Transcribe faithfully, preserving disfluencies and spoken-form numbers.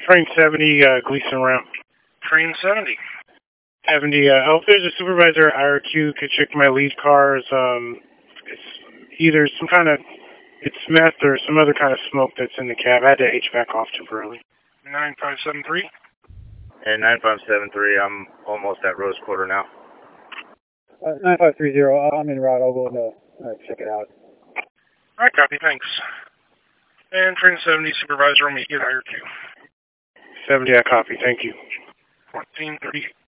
Train seventy, uh, Gleason Ramp. Train seventy. seventy, uh, oh, if there's a supervisor at I R Q, could check my lead cars. Um, it's either some kind of, it's meth or some other kind of smoke that's in the cab. I had to H V A C off temporarily. nine five seven three. And nine five seven three, I'm almost at Rose Quarter now. Uh, nine five three zero, I'm en route. I'll go and uh, check it out. All right, copy, thanks. And Train seventy, supervisor will meet you at I R Q. seventy, I copy. Thank you. fourteen thirty.